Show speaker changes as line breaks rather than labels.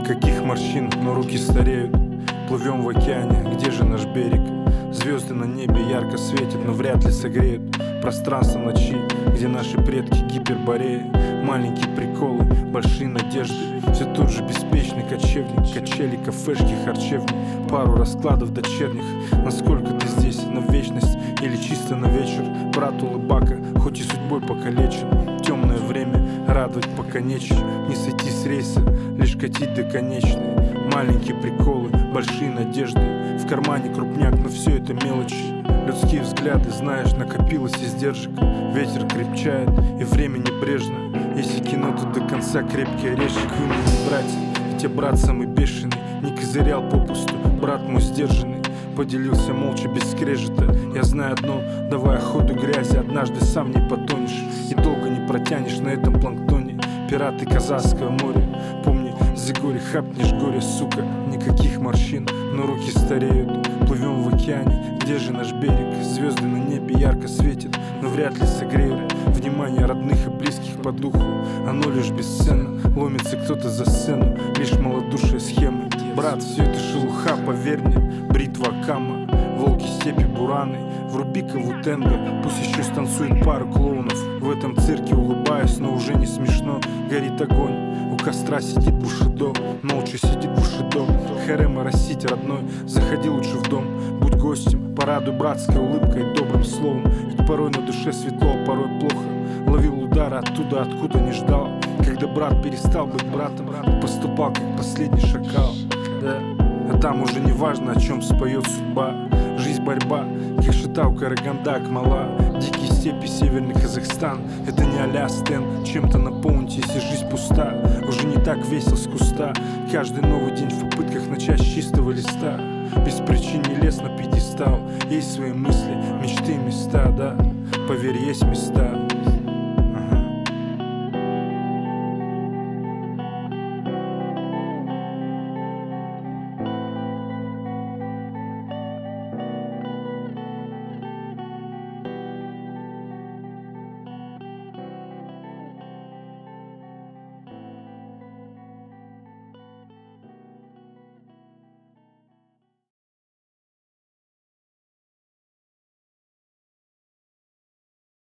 Никаких морщин, но руки стареют. Плывем в океане, где же наш берег? Звезды на небе ярко светят, но вряд ли согреют пространство ночи, где наши предки гипербореи. Маленькие приколы, большие надежды. Все тот же беспечный кочевник, качели, кафешки, харчевни. Пару раскладов дочерних. Насколько ты здесь, на вечность или чисто на вечер? Брат улыбака, хоть и судьбой покалечен. Темное время, радовать пока нечем. Не сойти с рейса, лишь катить до конечной. Маленькие приколы, большие надежды. В кармане крупняк, но все это мелочи. Людские взгляды, знаешь, накопилось издержек. Ветер крепчает, и время небрежно. Если кино, то до конца крепкий орешек. Вы мне не братья, ведь я брат самый бешеный. Не козырял попусту, брат мой сдержанный. Поделился молча, без скрежета. Я знаю одно, давай ходу грязи. Однажды сам не потонешь и долго не протянешь на этом планктоне. Пираты Казахского моря, помни, за горе хапнешь горе, сука. Никаких морщин, но руки стареют. Плывем в океане, где же наш берег? Звезды на небе ярко светят, но вряд ли согреют внимание родных и близких по духу. Оно лишь бесценно, ломится кто-то за сцену. Лишь малодушие схемы. Брат, все это шелуха, поверь мне. Бритва Акама, волки степи бураны. Вруби-ка вутенга, пусть еще станцует пару клоунов. В этом цирке улыбаюсь, но уже не смешно. Горит огонь, у костра сидит Бушидо. Молча сидит Бушидо. Харема растить родной, заходи лучше в дом. Будь гостем, порадуй братской улыбкой и добрым словом. Ведь порой на душе светло, а порой плохо. Ловил удары оттуда, откуда не ждал. Когда брат перестал быть братом, поступал как последний шакал. Да, а там уже не важно, о чем споет судьба. Жизнь борьба, Кешетау, Караганда, Акмала. Дикие степи, северный Казахстан. Это не а-ля Стэн, чем-то наполните, если жизнь пуста. Уже не так весел с куста. Каждый новый день в попытках начать с чистого листа. Без причин не лез на пьедестал. Есть свои мысли, мечты, места, да. Поверь, есть места.